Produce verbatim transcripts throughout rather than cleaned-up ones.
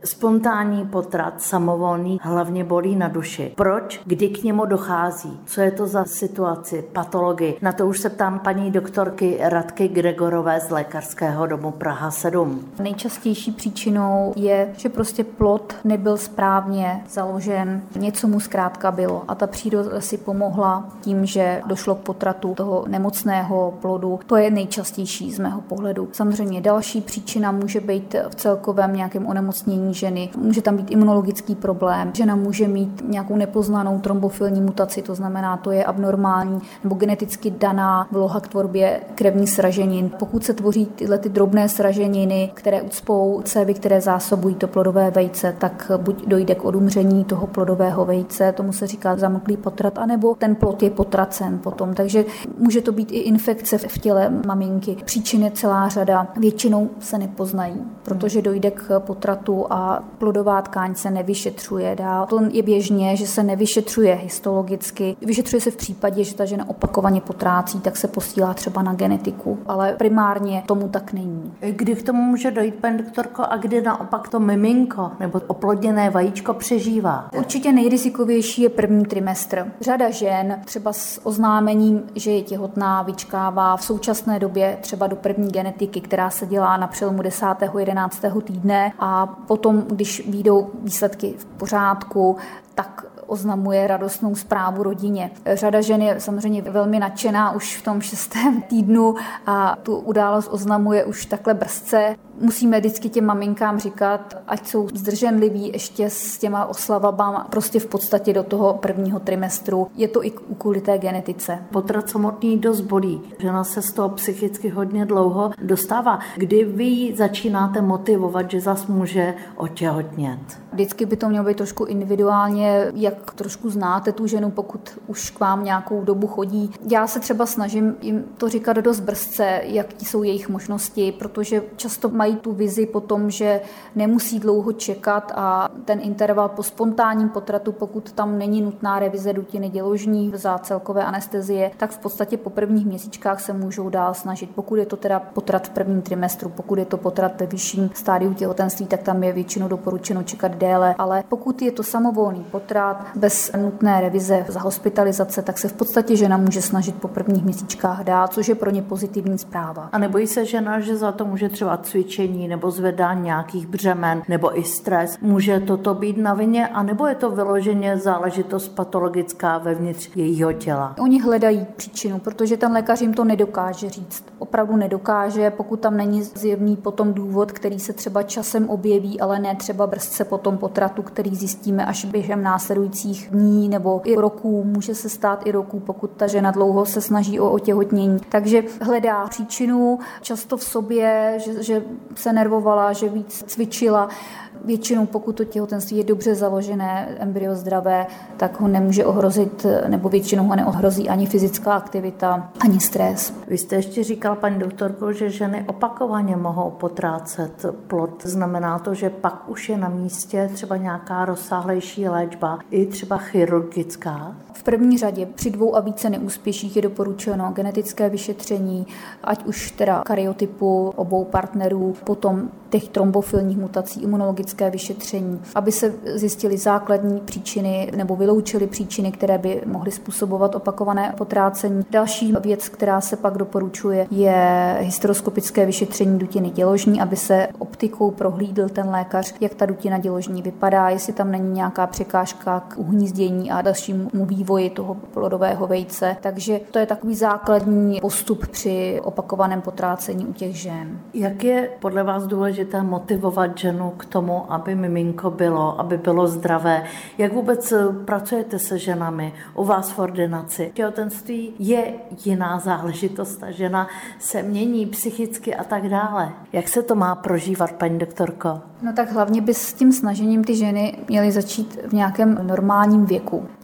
Spontánní potrat, samovolný, hlavně bolí na duši. Proč? Kdy k němu dochází? Co je to za situaci, patologii? Na to už se ptám paní doktorky Radky Gregorové z Lékařského domu Praha sedm. Nejčastější příčinou je, že prostě plod nebyl správně založen, něco mu zkrátka bylo a ta příroda si pomohla tím, že došlo k potratu toho nemocného plodu. To je nejčastější z mého pohledu. Samozřejmě další příčina může být v celkovém nějakém onemocnění ženy. Může tam být imunologický problém. Žena může mít nějakou nepoznanou trombofilní mutaci, to znamená, to je abnormální nebo geneticky daná vloha k tvorbě krevních sraženin. Pokud se tvoří tyhle ty drobné sraženiny, které ucpou cévy, které zásobují to plodové vejce, tak buď dojde k odumření toho plodového vejce, tomu se říká zamlklý potrat, anebo ten plod je potracen potom. Takže může to být i infekce v těle maminky. Příčin je celá řada, většinou se nepoznají, protože dojde k potratu a plodová tkáň se nevyšetřuje dál. To je běžně, že se nevyšetřuje histologicky. Vyšetřuje se v případě, že ta žena opakovaně potrácí, tak se posílá třeba na genetiku, ale primárně tomu tak není. Kdy k tomu může dojít, paní doktorko, a kdy naopak to miminko nebo oplodněné vajíčko přežívá? Určitě nejrizikovější je první trimestr. Řada žen třeba s oznámením, že je těhotná, vyčkává v současné době třeba do první genetiky, která se dělá na přelomu desátého jedenáctého týdne a potom, když vyjdou výsledky v pořádku, tak oznamuje radostnou zprávu rodině. Řada žen je samozřejmě velmi nadšená už v tom šestém týdnu a tu událost oznamuje už takhle brzce. Musíme vždycky těm maminkám říkat, ať jsou zdrženliví ještě s těma oslavama, prostě v podstatě do toho prvního trimestru. Je to i kvůli té genetice. Potrat samotný dost bolí. Žena se z toho psychicky hodně dlouho dostává. Kdy vy ji začínáte motivovat, že zas může otěhotnět? Vždycky by to mělo být trošku individuálně, jak trošku znáte tu ženu, pokud už k vám nějakou dobu chodí. Já se třeba snažím jim to říkat dost brzce, jak jsou jejich možnosti, protože často mají tu vizi po tom, že nemusí dlouho čekat a ten interval po spontánním potratu, pokud tam není nutná revize dutiny děložní za celkové anestezie, tak v podstatě po prvních měsíčkách se můžou dál snažit. Pokud je to teda potrat v prvním trimestru, pokud je to potrat ve vyšším stádiu těhotenství, tak tam je většinou doporučeno čekat déle, ale pokud je to samovolný potrat bez nutné revize za hospitalizace, tak se v podstatě žena může snažit po prvních měsíčkách dál, což je pro ně pozitivní zpráva. A nebojí se žena, že za to může třeba cvičení nebo zvedání nějakých břemen nebo i stres? Může toto být na vině, a nebo je to vyloženě záležitost patologická vevnitř jejího těla? Oni hledají příčinu, protože ten lékař jim to nedokáže říct. Opravdu nedokáže, pokud tam není zjevný potom důvod, který se třeba časem objeví, ale ne třeba brzce po tom potratu, který zjistíme až během následujících dní nebo i roků. Může se stát i roků, pokud ta žena dlouho se snaží o otěhotnění. Takže hledá příčinu často v sobě, že, že se nervovala, že víc cvičila. Většinou, pokud to těhotenství je dobře založené, embryo zdravé, tak ho nemůže ohrozit, nebo většinou ho neohrozí ani fyzická aktivita, ani stres. Vy jste ještě říkal, paní doktorko, že ženy opakovaně mohou potrácet plod. Znamená to, že pak už je na místě třeba nějaká rozsáhlejší léčba, i třeba chirurgická? V první řadě při dvou a více neúspěších je doporučeno genetické vyšetření, ať už teda karyotypu obou partnerů, potom těch trombofilních mutací, imunologické vyšetření, aby se zjistily základní příčiny nebo vyloučily příčiny, které by mohly způsobovat opakované potrácení. Další věc, která se pak doporučuje, je hysteroskopické vyšetření dutiny děložní, aby se optikou prohlídl ten lékař, jak ta dutina děložní vypadá, jestli tam není nějaká překážka k uhnízdění a dalšímu vývoji toho plodového vejce. Takže to je takový základní postup při opakovaném potrácení u těch žen. Jak je podle vás důležité motivovat ženu k tomu, aby miminko bylo, aby bylo zdravé? Jak vůbec pracujete se ženami u vás v ordinaci? Těhotenství je jiná záležitost, ta žena se mění psychicky a tak dále. Jak se to má prožívat, paní doktorko? No tak hlavně by s tím snažením ty ženy měly začít v nějakém normálním věku.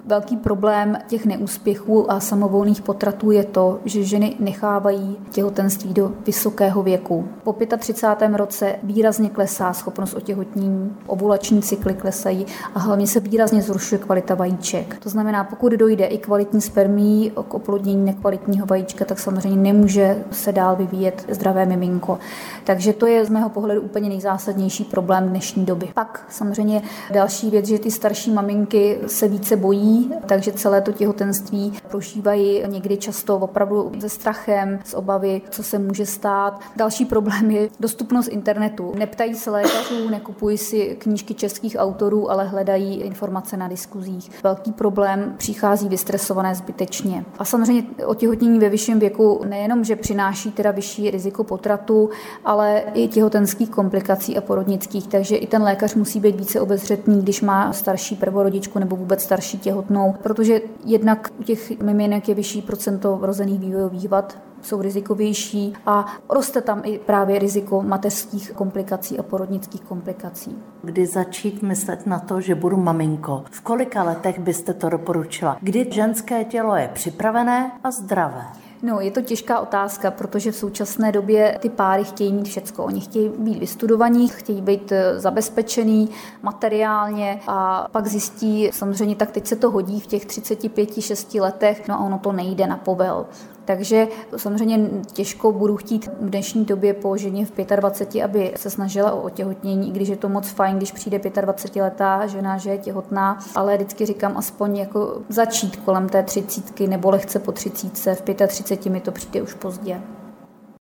Velký problém těch neúspěchů a samovolných potratů je to, že ženy nechávají těhotenství do vysokého věku. Po třicátém pátém roce výrazně klesá schopnost otěhotnění, ovulační cykly klesají a hlavně se výrazně zhoršuje kvalita vajíček. To znamená, pokud dojde i kvalitní spermií k oplodnění nekvalitního vajíčka, tak samozřejmě nemůže se dál vyvíjet zdravé miminko. Takže to je z mého pohledu úplně nejzásadnější problém dnešní doby. Pak samozřejmě další věc, že ty starší maminky se více bojí, takže celé to těhotenství prožívají někdy často opravdu se strachem, s obavy, co se může stát. Další problém je dostupnost internetu. Neptají se lékařů, nekupují si knížky českých autorů, ale hledají informace na diskuzích. Velký problém, přichází vystresované zbytečně. A samozřejmě otěhotnění ve vyšším věku nejenom, že přináší teda vyšší riziko potratu, ale i těhotenských komplikací a porodnických, takže i ten lékař musí být více obezřetný, když má starší prvorodičku nebo vůbec starší těhotnou, protože jednak u těch miminek je vyšší procento vrozených vývojových vad, jsou rizikovější a roste tam i právě riziko mateřských komplikací a porodnických komplikací. Kdy začít myslet na to, že budu maminko? V kolika letech byste to doporučila? Kdy ženské tělo je připravené a zdravé? No, je to těžká otázka, protože v současné době ty páry chtějí mít všecko. Oni chtějí být vystudovaní, chtějí být zabezpečený materiálně a pak zjistí, samozřejmě tak teď se to hodí v těch třiceti pěti šesti letech, no a ono to nejde na povel. Takže samozřejmě těžko budu chtít v dnešní době po ženě v dvaceti pěti, aby se snažila o otěhotnění, i když je to moc fajn, když přijde dvacetiletá žena, že je těhotná, ale vždycky říkám aspoň jako začít kolem té třicítky nebo lehce po třicítce, v třiceti pěti mi to přijde už pozdě.